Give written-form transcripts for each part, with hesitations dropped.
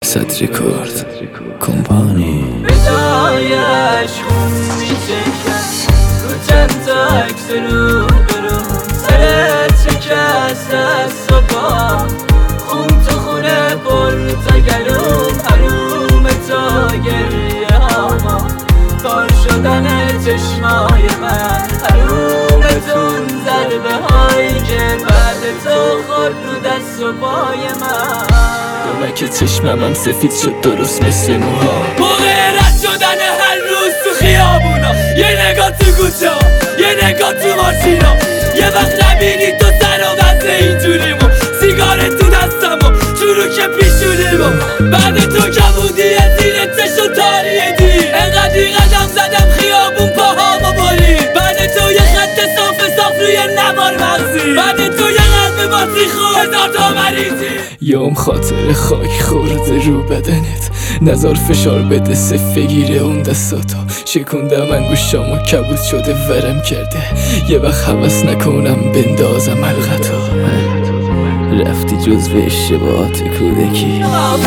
100 رکورد کمپانی به جایش خون میچکن رو چند تا عکس رو برو سرت شکست از صبح خون تو خونه پر تا گلوم حروم تا گریه هاما کار شدن چشمای من حرومتون ضربه هایی که بعد تو خورد رو دست و پای من من که چشمم سفید شد درست مثل موها موقع رد شدن هر روز تو خیابونا یه نگاه تو کوچه ها یه نگاه تو ماشینا یه وقت نبینی تو سر و وزه اینجوریمو سیگار تو دستمو چروک پیشونیمو بعد تو کبودی زیر چشم تاریه دیر انقدری قدم زدم خیابون پاهامو برید بعد تو یه خط صاف روی نوار مغزی بعد تو یه قلب باسی خود هزار تا مریضی یوم خاطر خاک خورده رو بدنت نظر فشار بده صفه گیره اون دستاتو شکوندم انگوشامو کبود شده ورم کرده یه وقت حوث نکنم بندازم حلقتو رفتی جزو اشتباهات کودکی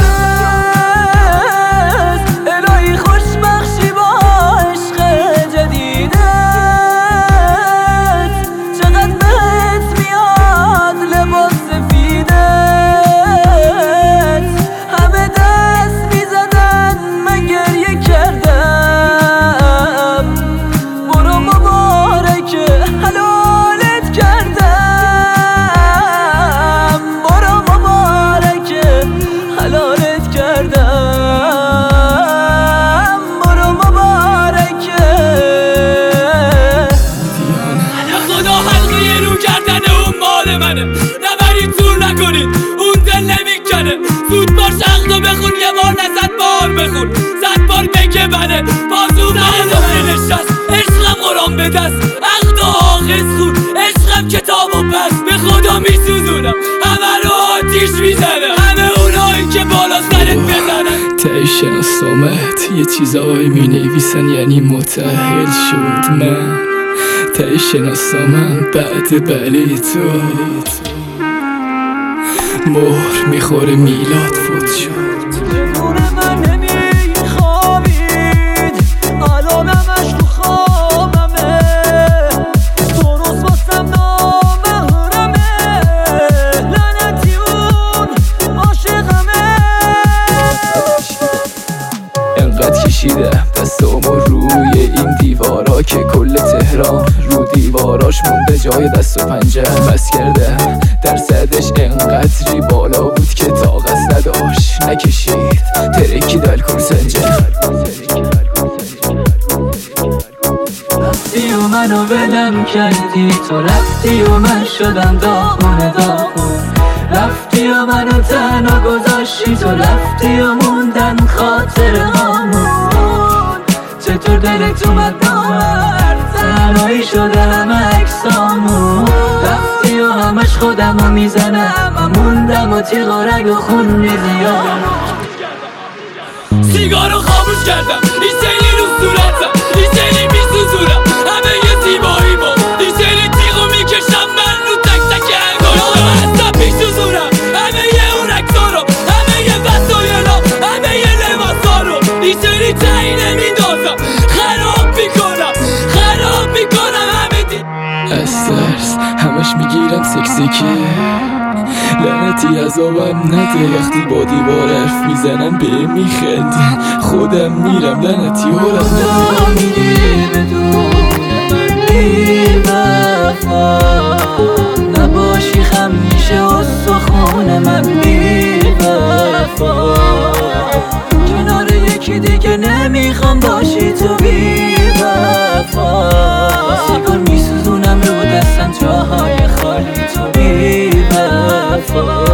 الهی خوشبخشی با عشق جدیدت چقدر بهت میاد لباس سفیدت همه دست میزدن من گریه کردم برو مبارکه حلالت کردم برو مبارکه حلالت کردم برو مبارکه خدا حلقه رو کردن اون مال منه نبرید زور نکنید اون دل نمیکنه زود باش عقدو بخون یه بار نزد بار بخون 100 بار بگه بله بازو منه دوباره نشست عشقم قرآن به دست عقد و آخر خون عشقم کتاب و پس به خدا میسوزونم همه رو آتیش میزنم همه اونایی که بالا سرت بزنن ته شناسامت یه چیزایی می نویسن یعنی متأهل شد من ته شناسامم بعد بله تو مهر میخوره میلاد فوت شد نور من نمیخوابید الانمش تو خوابمه درست واسم نامحرمه لعنتی اون عاشقمه انقدر کشیدم دستامو روی این دیوارا که کل تهران رو دیواراش مونده جای دست و پنجه بس کردم درصدش انقدری بالا بود که طاقت نداشت نکشید ترکی در کرسنجه رفتی و منو ولم کردی تو رفتی و من شدم داغونه رفتی و منو تنها گذاشتی تو رفتی و موندن خاطر هامون چطور دلت اومد نامرد تنهایی شده همه عکسامون رفتی و همش خودمو میزنم و موندم و تیغ و رگ و خون میزیام سیگارو خاموش کردم این سیلی رو صورتم این سیلی میسوزونم همه یه زیبایی با این سیلی تیغو میکشم من رو تک تک انگاشتم هستم میسوزونم همه یه اون اکتا رو همه یه وسایلا همه یه لباسا رو این سیلی تایی نمیدازم خراب میکنم همه دی از ترس همش میگیرم سکسکه لعنتی عذابم نده وقتی با دیوار حرف میزنم به میخندی خودم میرم لعنتی هرم میری بدون من بی‌وفا نباشی خم میشه استخون من بی‌وفا کنار یکی دیگه نمیخوام باشی تو بی‌وفا سیگار میسوزونم رو دستم جاهای خالی تو بی‌وفا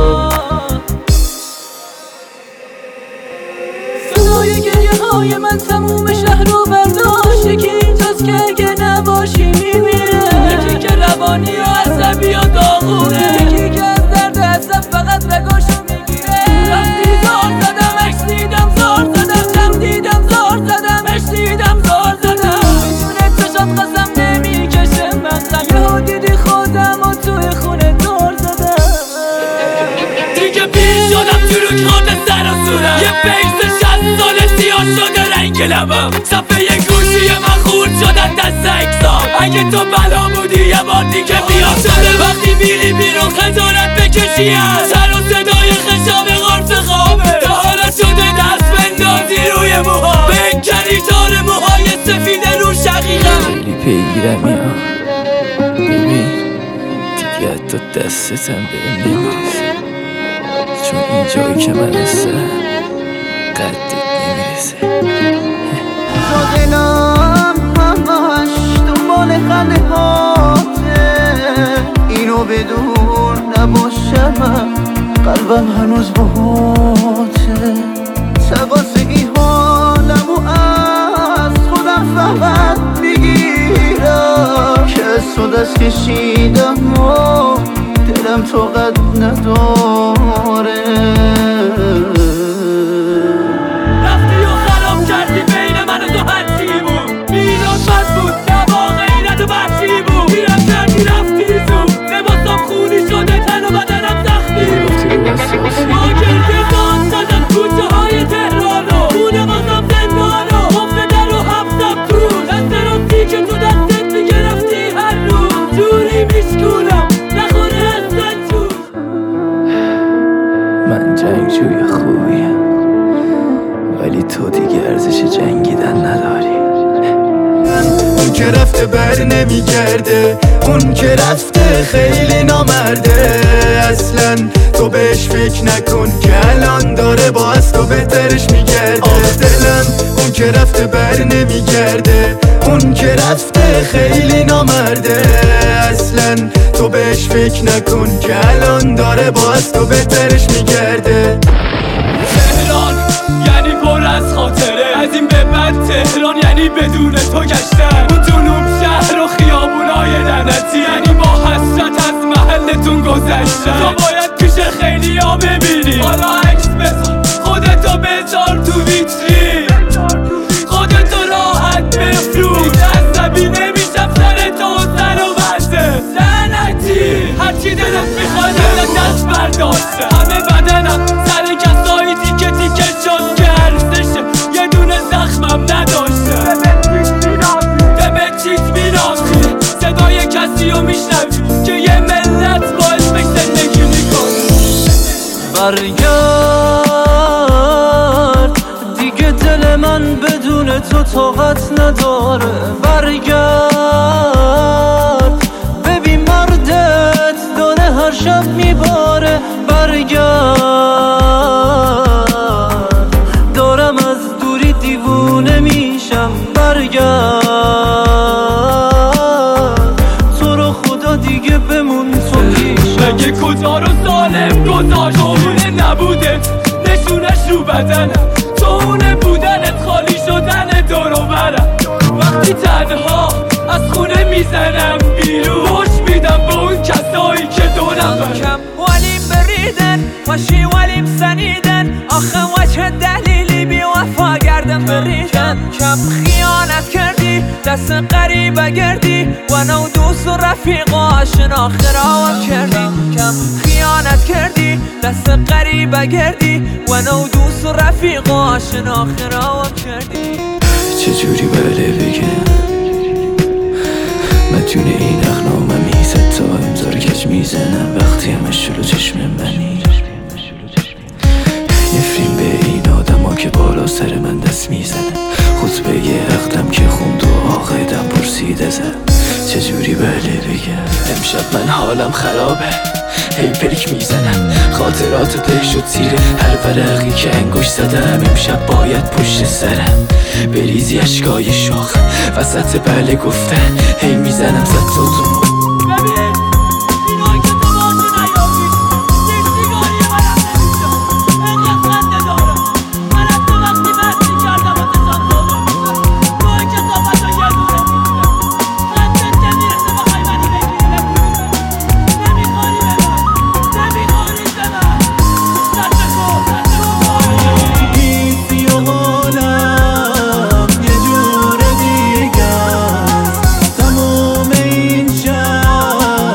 صدای گریه های من تموم شهر رو برداشت یکی اینجاست که اگه نباشی میمیره یکی که روانی و عصبی و داغونه یکی که از درد عصب فقط رگاشو میگیره رفتی زار زدم عکس دیدم زار زدم جمع دیدم زار زدم عشق دیدم زار زدم بدون چشات قسم نمیکشه من یهو دیدی خودم و توی خونه دار زدم دیگه پیر شدم چروک خورده سر و صورت فیس 60 سال سیاه شده رنگ لبم صفحه گوشی من خورد شدن دست اکسام اگه تو بلا بودی یه بار دیگه بیا شده وقتی میری بیرون خجالت بکشی از سر و صدای خشاب غارت خوابه تا حالا شده دست بندازی روی موها بکنی تار موهای سفید رو شقیقم خیلی پیگیرم یا ببین دیگه حتی دستتم بهم نمیرسه چون این جایی که من هستم قدت نمیرسه تو دلم همش دنبال خنده هاته اینو بدون نباشم قلبم هنوز باهاته تقاسه حالمو از خودم فقط میگیرم که از تو دست کشیدم و دلم طاقت نداره رفتی و خراب کردی بین من و تو هرچی بود میدان بد بود نبا غیرت و بچی بود میرم کردی رفتی زود لباسم خونی شده تن و بدنم زخمی بود ما گرگه دان زدم کوچه های تهرانو خونه بازم زندانو حفظ در و حبسم تو دست راستی که تو دستت میگرفتی هر روز جوری میشکونم نخونه هستن جور من جنگجوی خوبیم ولی تو دیگه ارزش جنگیدن نداری اون که رفته بر نمیگرده اون که رفته خیلی نامرده اصلا تو بهش فکر نکن که الان داره با از تو بهترش میگرده آخ دلم اون که رفته بر نمیگرده اون که رفته خیلی نامرده اصلا تو بهش فکر نکن که الان داره با از تو بهترش میگرده تهران یعنی پر از خاطره از این به بعد تهران یعنی بدون تو گشتن اون جنوب شهر و خیابونای لعنتی یعنی با حسرت از محلتون گذشتن تو باید پیش خیلی ها ببینی حالا عکس بذار خودتو بذار تو ویترین خودتو راحت بفروش عصبی نمیشم سر تو سر و بسته لعنتی هرچی دلت میخواد دست برداشته همه بدنم سر کسایی تیکه تیکه شد که ارزشه یه دونه زخمم نداشته دمه چیت میراخی صدای کسی رو میشنوی که یه ملت با اسمش زندگی میکنه برگرد دیگه دل من بدون تو طاقت نداره برگرد ببین مردت داره هر شب میباره برگرد دارم از دوری دیوونه میشم برگرد تو رو خدا دیگه بمون تو پیشم مگه کجا رو ظالم گذاشت اونه نبوده نشونش رو بدنم تو اونه بودنت خالی شدن دور و برم وقتی تنها از خونه میزنم بیرون خوش میدم به اون کسایی که دورم کم ولیم بریدن باشی ولیم سنیدن آخه وجه دلیلی بی وفا گردم بریدن کم خیانت کردی دست قریبه گردی و نو دوست و رفیق آشنا خراب کردی کم خیانت کردی دست قریبه گردی و نو دوست و رفیق آشنا خراب کردی چجوری بله بگم مدیون این اخنامه میزد تا امضا رو کج میزنم وقتی همش جلو چشم منی نفرین به این آدم ها که بالا سر من دست میزنن خطبه عقدم که خوند و آقایدم پرسید ازم چجوری بله بگم امشب من حالم خرابه هی پریک میزنم خاطرات ته شد زیر هر ورقی که انگوش زدم امشب باید پشت سرم بریزی اشکای شاخ وسط بله گفتن هی میزنم صد تو ببین اینایی که تو باشه نیابی یک سیگاری منم نمیشم اینقدر خنده دارم من از تو وقتی مستی کردم و تشان دادم توی که صافت رو یه دونه میشم خنده که میرسه بخوای منی بگیری نمیخوری به من نمیخوری به من دست کن حیثی و حالم یه جور دیگه تمام این شب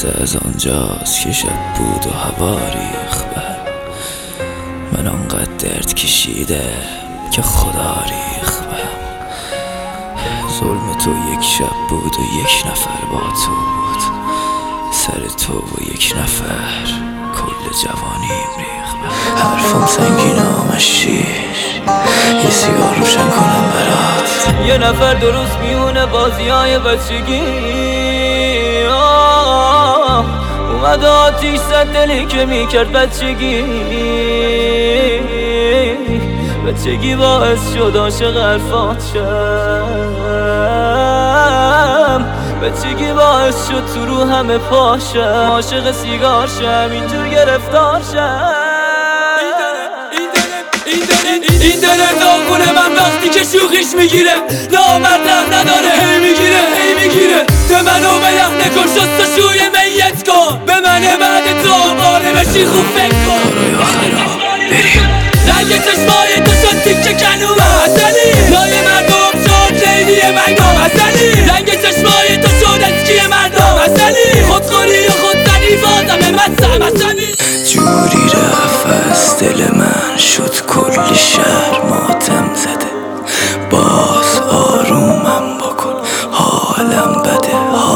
قصه از آنجاست که شب بود و هوا ریخ بهم. من آنقدر درد کشیده که خدا ریخ بهم. ظلم تو یک شب بود و یک نفر با تو بود، سر تو و یک نفر کل جوانیم ریخ بهم. حرفم سنگین آمشی یه سیگار روشن کنم برات. یه نفر درست میونه بازیای بچگی، اومد آتیش زد دلی که میکرد بچگی باعث شد عاشق حرفات شم، بچگی باعث شد تو رو همه پاشم، عاشق سیگار شم، اینجور گرفتار شم. این دل داغونه من وقتی که شوخیش میگیره، نامرد نداره هی میگیره به منو به یخ نکن، شستشوی میت کن، به منه بعد تو باره بشی خوب فکر کن. رنگ چشمای تو شد تیکه کنومه حسنی، لای مردم شد لیلی مردم حسنی، رنگ چشمای تو شد اسکی مردم حسنی، خودخوری و خودزنی فاطمه مستم حسنی. جوری رفت از دل من شد کلی شهر ماتم زده، باز آرومم بکن حالم بده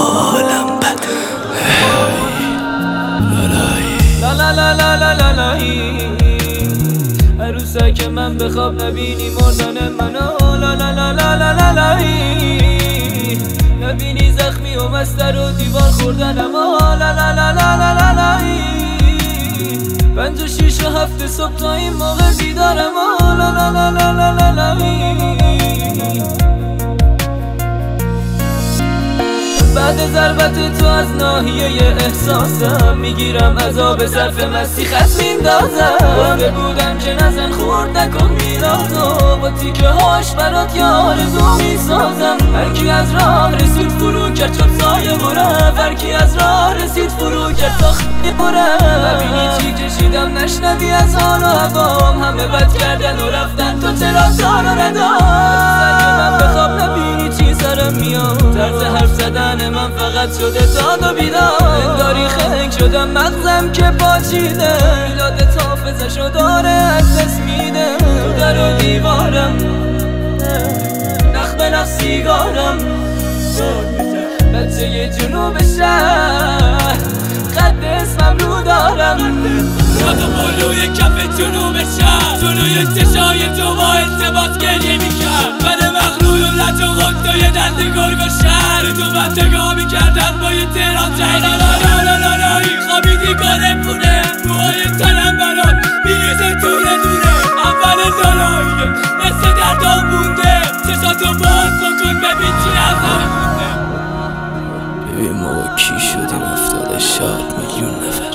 عروسه که من بخواب نبینی مردن منو، نبینی زخمی و مستر و دیوار خوردنم، 5 و 6 و 7 صبح تا این موقع بیدارم. بعد ضربت تو از ناحیه احساسم میگیرم عذاب صرف مستی خط میندازم. گفته بودم که نزن خورد نکن میلادو، با تیکه هاش برات یه آرزو میسازم. هرکی از راه رسید فرو کرد شد سایه برم، هرکی از راه رسید فرو کرد تا خیلی برم. ببینی چی کشیدم نشنوی از حال و هوام، همه بد کردن و رفتن تو چرا دار و ردام. من بخواب نبینی چی سرم میاد، طرز حرف زدن من فقط شده داد و بیدار. انگاری خنگ شدم مغزم که پاچیده، میلاد حافظشو داره از دست میده. تو در و دیوارم نخ به نخ سیگارم، بچه یه جنوب شهر خط اسمم رو دارم. تو بلوی کف جنوب شهر، جلوی چشای تو با التباس گریه میکرد. من مغلول و لج و غدای دست گرگ و شهر، تو بندگاه میکردن با یه تهران جهر. خوابیدی کاره پونه، موهای تنم برات میریزه دونه اول داراییه مثل دردام مونده. چشاتو باز بکن ببین چی ازم مونده. ببین ما با کی شدیم 70 شاد میلیون نفر،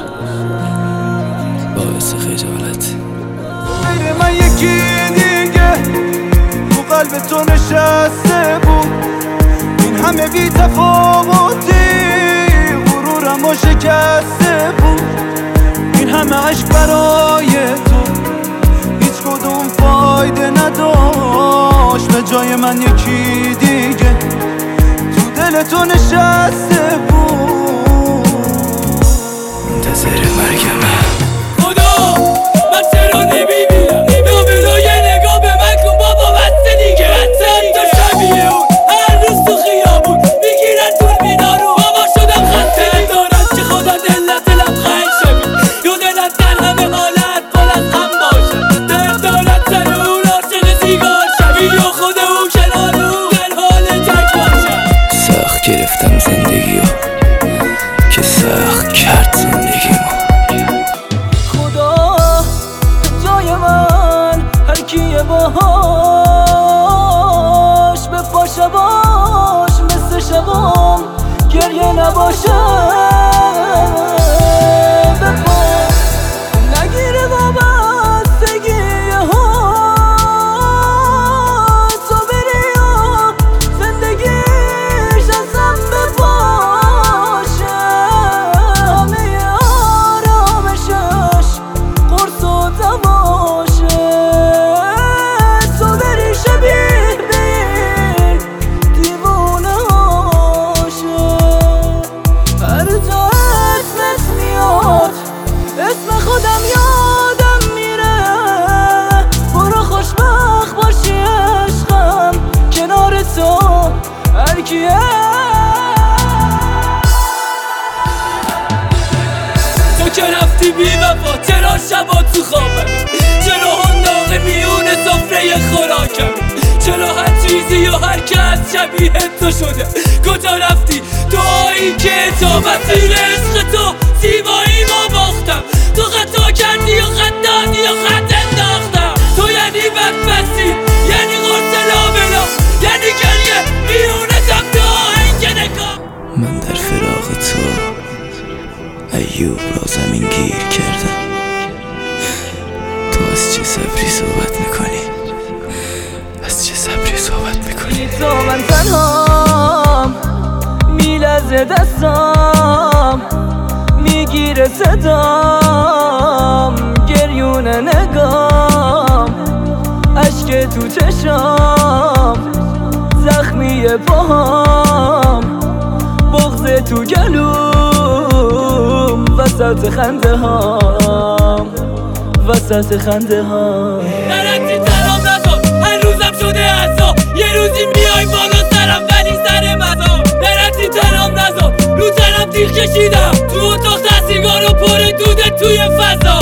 باعث خجالت. غیر من یکی دیگه تو قلب تو نشسته بود، این همه بی تفاوتی غرورم و شکسته بود. این همه عشق برای تو هیچ کدوم فایده نداشت، به جای من یکی دیگه تو دل تو نشسته بود. منتظر مرگمه خدا من چرا نمیبینم، نمیدو یه نگاه به من کن بابا بسته دیگه. حتی شبیه اون هر روز تو خیابون میگیرن دور بینارو، بابا شدم خسته ندارد که خدا دلت لبخند شبی، یو دلت در همه حالت پر از غم باشه. درد دارد سر اون عاشق سیگار شبی، یا خود اون کنار اون در حال تک باشه. سخت گرفتم زندگیو که سخت کرد زندگیمو. خدا جای من هر کیه باهاش به پا شباش مثل شبام گریه نباشه. به پا نگیره وابستگی ها، تو بری و زندگیش ازم بپاشه. همه آرامشش قرص و دواشه، تو بری شبیه به دیوانه هاشه. هر خوراکم. چرا هر چیزی و هر کس شبیه تو شده؟ کجا رفتی تویی که تا مسیر عشق تو زیبایی ما باختم؟ تو خطا کردی و خط دادی و خط انداختم. تو یعنی بدبستی، یعنی قرص لابلا، یعنی گریه بیرونه تو آهنگ نگاه. من در فراق تو ایوب را زمین گیر کردم. تو از چه صبری صحبت میکنی؟ از چه صبری صحبت میکنی؟ تو من تنهام، میلرزه دستام، میگیره صدام، گریونه نگام، اشک تو چشام، زخمی پاهام، بغض تو گلوم، وسط خنده هام، وسط خنده هام. نرفتی ترام نزار، هر روزم شده عذاب. یه روزی میای بالا سرم ولی سر مزار. نرفتی ترام نزار، رو تنم تیغ کشیدم. تو اتاق سیگارو پر دوده توی فضا.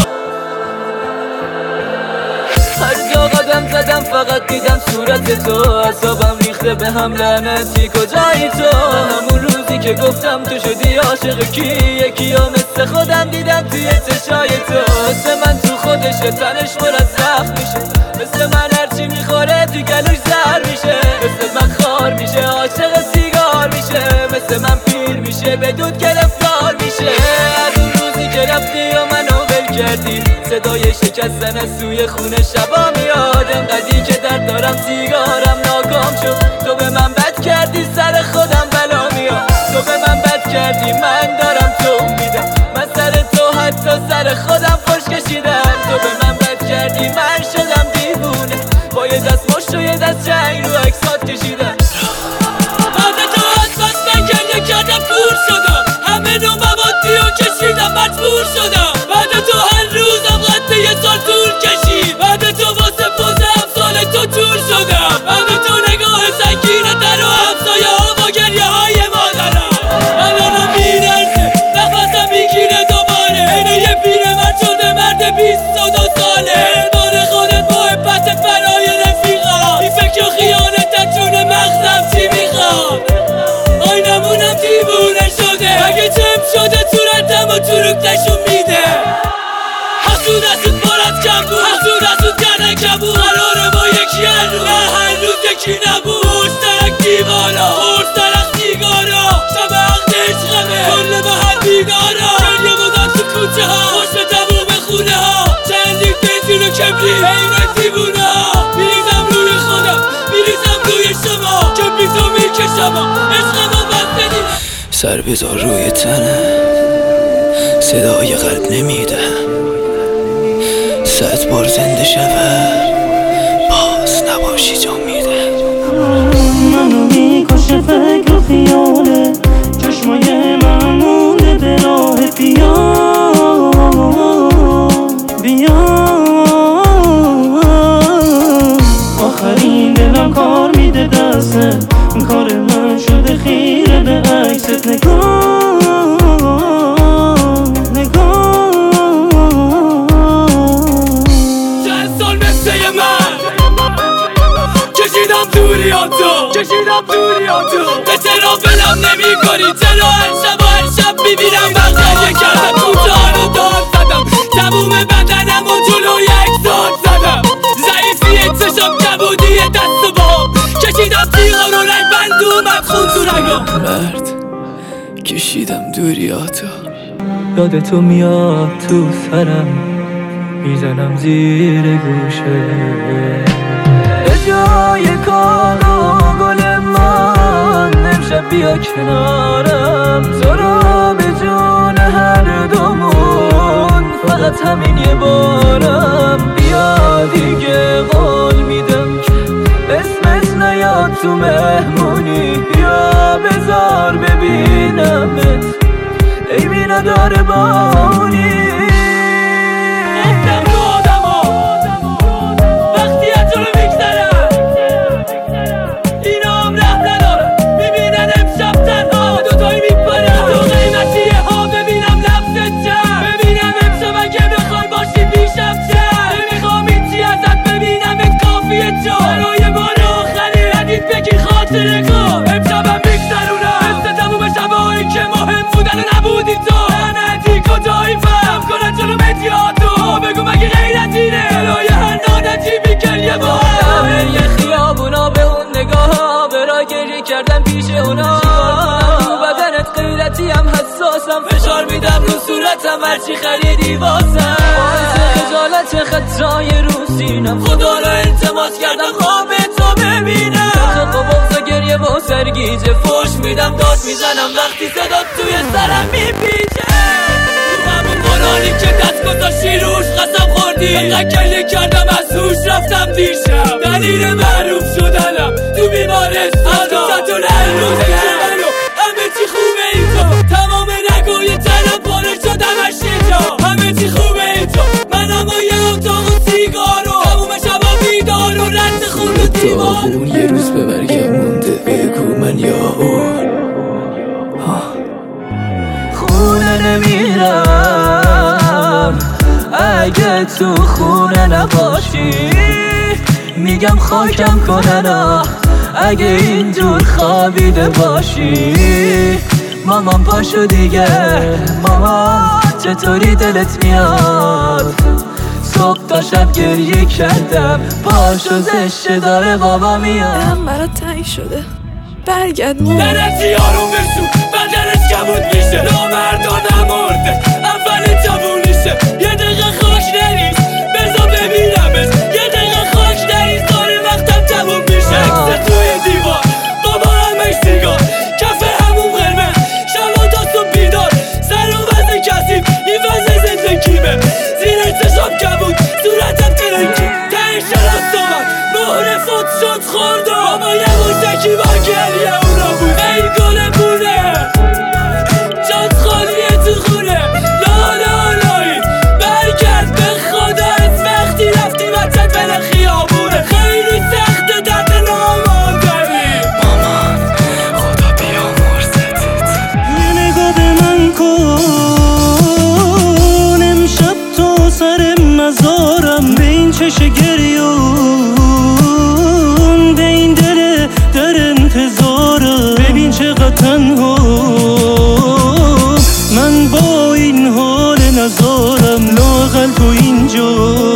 هر جا قدم زدم فقط دیدم صورت تو. اعصابم ریخته به هم، لعنتی کجایی تو؟ همون روزی که گفتم تو شدی عاشق کی، یکی ها مثل خودم دیدم توی چشای تو. مثل من تو خودشه، تنش پر از زخم میشه. مثل من هرچی میخوره تو گلوش زهر میشه. مثل من خار میشه، عاشق سیگار میشه. مثل من پیر میشه، به دود گرفتار میشه. از اون روزی که رفتی و منو ول کردی، صدای شکستن از سوی خونه شبا میاد. انقدی که درد دارم سیگارم ناکام شد. تو به من بد کردی، سر خودم بلا میاد. تو به من بد کردی، من دارم تو میدم. من سر تو حتی سر خودم خوش کشیدم. تو به من بد کردی، من شدم دیوونه. با یه دست مشت و یه دست جنگ رو اکسات کشیدم. بعد تو از بس من گریه کردم کور شدم. همه نو موادی رو کشیدم مجبور شدم. بعد تو هر روزم قد یه سال طول کشید. بعد تو واسه پوز امثال تو تور شدم. بعد تو نگاه سنگین در و همسایه ها با گریه های مادرم. الانم میرسه نفسم میگیره دوباره. اینه یه پیرمرد شده مرد 22 ساله. بار خودت محبت برای رفیقا. این فکر و خیانتت جون مغزم چی میخواد؟ آینمونم دیوونه شده. اگه چم شده صورتم و چروک نشون میده. حسود حسود پر از کمبود، حسود حسود کردن کبود. قراره با یکی هر روز، نه هر روز یکی نبود. مشترک دیوالا، مشترک سیگارا، شب عقد عشقمه کل با هر بیدارا. گریه بودن تو کوچه ها، خوش به تموم خونه ها. چندین بنزین و کبریت حین دیوونه ها. میریزم روی خودم، میریزم روی شما. کبریتو میکشم عشقمو بسته دیدم. سر بذار روی تنم، صدای قلب نمیده. 100 بار زنده شود باز نباشی جا میده. منو میکشه فکر و خیاله، چشمای من مونده به راه بیا بیا. آخرین دلم کار میده دسته، کار من شده خیره به عکست. نگاه کشیدم دوریاتو. به چرا بلم نمی کنی؟ چرا هر شب و هر شب میبینم بغدریه کردم. کوتاه رو داد زدم، تموم بدنم و جلوی اکسات زدم. ضعیفی چشم کبودی دست و بام. کشیدم تیغا رو رنگ بندومم خون تو رگام. مرد کشیدم دوریاتو. یاد تو میاد تو سرم، میزنم زیر گوشه. به جای کار و گل من امشب بیا کنارم. تو رو به جون هر دومون فقط همین یه بارم. بیا دیگه قول میدم که اسمت نیاد تو مهمونی. بیا بذار ببینمت ای بی نداره بانی. جا برای بار آخری ردیف بگیر خاطره کن امشبم میگذرونم مثل تموم شبایی که مهم بودن و نبودی تو لعنتی کجایی فهم کنن جلو مدیاتو بگو مگه غیرتینه جلوی هر نانتی میگریه با همه یه خیابونا به اون نگاه ها برای گریه کردن پیش اونا رو بدنت غیرتی هم حساسم فشار میدم رو صورتم هرچی خریدی واسم خجالت خطای رو سینم خدا رو التماس کردم خواب تو ببینم خب بغض و گریه با سرگیجه فوش میدم داد میزنم وقتی صدات توی سرم میپیچه همون قرآنی که دست گذاشتی روش قسم خوردی انقدر کله کردم از روش رفتم دیشب دلیل معروف شدنم تو بیمارستان ستون هر روز منو همه چی خوبه اینجا تمام رگوی تنم پاره شدم اشیجا همه چی خوبه اینجا منم و یه اتاق و سیگارو تموم شبا بیدار و رد خون و دیوار اون یه روز به مرگم مونده بگو من یا اون خونه نمیرم اگه تو خونه نباشی میگم خاکم کنن اگه اینجور خوابیده باشی مامان پاشو دیگه مامان چطوری دلت میاد صبح تا شب گریه کردم پاشو زشته داره بابا میاد دلم برات تنگ شده برگرد درتی آروم بشو بدنش کبود میشه نامردان نمارده اول جوونیشه یه دقیقه خاک نریز بذار ببینمش یه دقیقه خاک نریز داره وقتم تموم میشه اکسه توی دیوار بابا همش سیگار کفه همون قرمز شبا داست و بیدار سر و وزن کسیب این وزن زندگیمه زیر چشام کبود صورتم ترنگی تهش شرست آمد مهر فوت شد خوردم بابا یه موشکی با گریه اونا بود ای گل بونه جات خالیه تو خونه لالالایی برگرد به خدا از وقتی رفتی بچت بره خیابونه خیلی سخت درد ناماندنی مامان خدا بیامرزتت یه نگاه به من کن امشب تو سر مزارم به این چش گریون به این دل در انتظارم ببین چقدر تنها من با این حال نزارم لااقل تو اینجا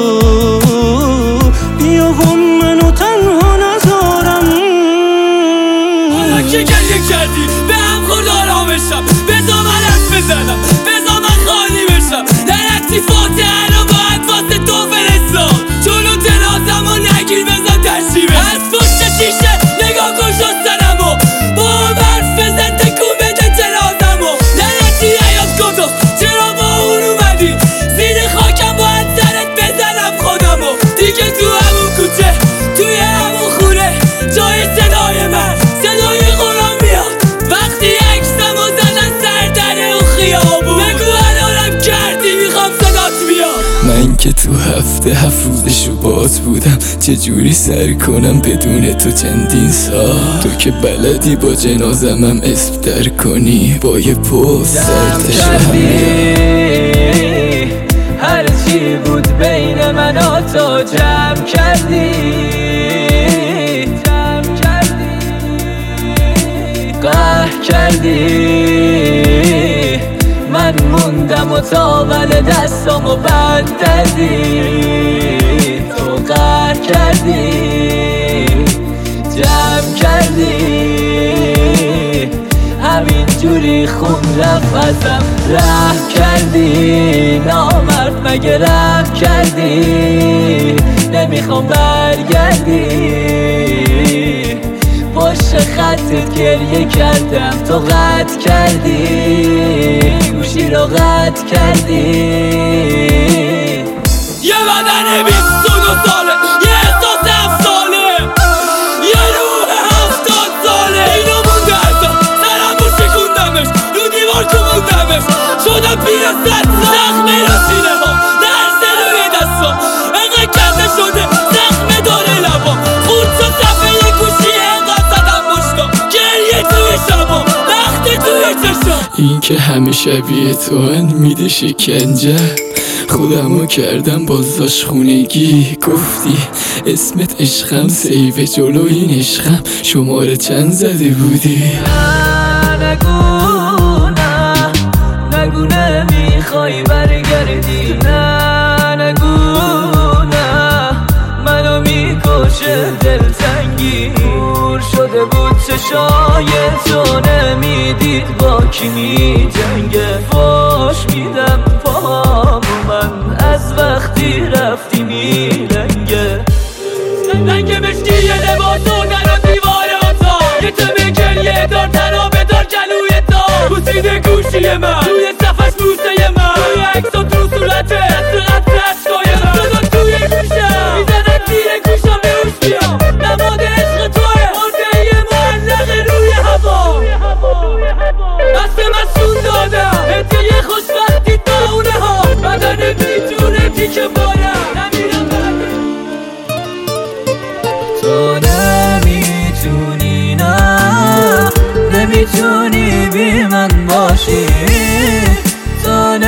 بیا و منو تنها نزارم حالا که گریه کردی به هم خورد آرامشم بذار من حرف بزنم بذار من خالی بشم درکتی فاتحه رو باید واسه تو فرستاد چونو جنازم و نگیر بذار تشریبه از پشت شیشه نگاه کن شستنمو با هم حرف بزن تکون بده جنازمو درکتی حیات کجاست چرا با اون اومدی زیر خاکم باید سرت بزنم خودمو دیگه تو همون کوچه توی همون خونه جای صدای من صدای قرآن میاد وقتی عکسمو زدن سر در اون خیابون بگو الانم کردی میخوام صدات بیاد من که تو هفته 7 روزشو بات بودم چجوری سر کنم بدون تو چندین سال تو که بلدی با جنازمم اسم در کنی با یه پست سرتش هر چی بود بین من و تو جمع کردی قهر کردی من موندم و تاول دستامو بند دادی تو قهر کردی جمع کردی همین جوری خون رفت ازم ره کردی نامرد مگه ره کردی نمیخوام برگردی پشت خطت گریه کردم تو قطع کردی گوشی رو قطع کردی یه بدن 22 ساله یه احساس 7 ساله یه روح 70 ساله اینو مونده ازم سرمو شکوندمش رو دیوار کوبوندمش شدم پیر ست زخمه رو سینه ها درسه روی دستام انقدر کنده شده زخمه داره لبام خود شد صفحه یه گوشی انقدر زدم مشتام گریه توی شبام وقتی توی چشام این که همه شبیه تو هن میده شکنجه خودمو کردم بازداشت خونگی. گفتی اسمت عشقم سیو جلو این عشقم شماره چند زده بودی؟ نگو نمیخوای برگردی. نگو منو میکشه دلتنگی. دور شده بود چشای تو نمیدید با کی میجنگه. فاش میدم پاهامو من از وقتی رفتی میلنگه. لنگه مشکی یه لباسو در دیوار اتاق. یه تمه گریه دار تنها بدار جلوی تا. بوسیده گوشی من توی صفحش بوسه من. توی عکسات رو صورته دست قطر عشقای من. صدا توی گوشم میزنن تیر گوشم به اوش بیام. نماد عشق توه مرده یه معلق روی هوا. دست من شون دادم هدیه خوشبختی تا اونه ها. بدنت میتونه پیک بایم نمیرم تو نمیتونی نمیتونی بی من باشی. تو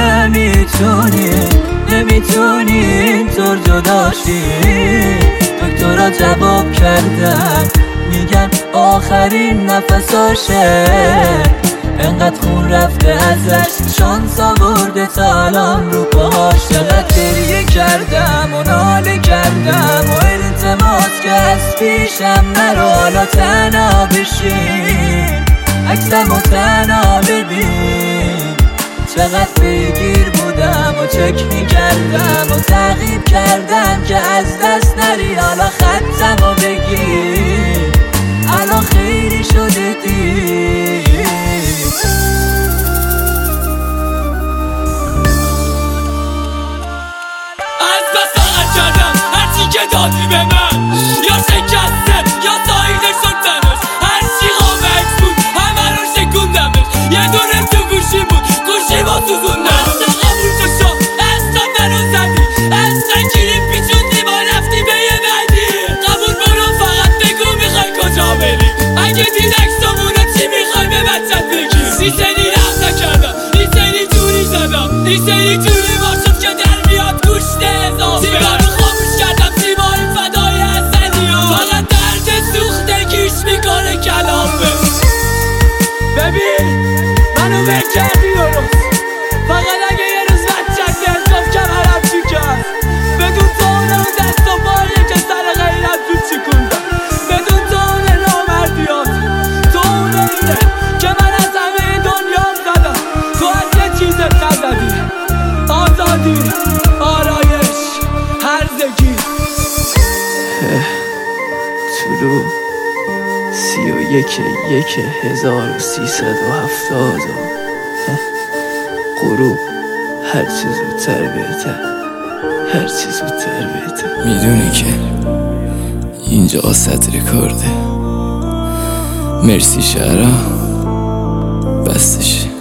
نمیتونی اینطور جداشی. دکترها جواب کردن میگن آخرین نفساشه. انقدر خون رفته ازش شانس آورده تا الان رو پاهاش. چقدر گریه کردم و ناله کردم و التماس که از پیشم نرو. حالا تنها بشین عکسم و تنها ببین. چقدر پیگیر بودم و چک میکردم و تعقیب کردم که از دست نری. حالا خطم و بگیر الان خیلی شده دیر. از بس طاقت کردم هرچی که دادی به من. یا شکسته یا سایده شد تنش. هرچی قابل عکس بود همه رو شکوندمش. یه دونه تو گوشی بود گوشی با سوزوندم. اصلا قبول تو شو اصلا منو زدی. اصلا گیریم پیچوندی با رفتی به یه بعدی. قبول برو فقط بگو میخوای کجا بری. اگه دید عکسامونو چی میخوای به بچت بگی. سی سنی رفت نکردم ای سنی توری زدم. ای سنی توری باشد که در میاد گوشت اضافه. سیگارو خاموش کردم سیمای فدای حسنی ها. فقط درد سوختگیش میکنه کلامه. ببین منو بر کردی درست. فقط اگه یه روز بچت احساس کمرم چی کرد. بدون تو اون دست و پایه که سر غیرت تو چی کندم. بدون تو اون نامردیات. تو اون اینه که من از همه دنیا زدم. تو از یه چیزت نزدی. آزادی آرایش هرزگی. طلوع 31/1370. غروب هرچی زودتر بهتر. هرچی زودتر بهتر. میدونی که اینجا سطر کارده. مرسی شهرها بستشه.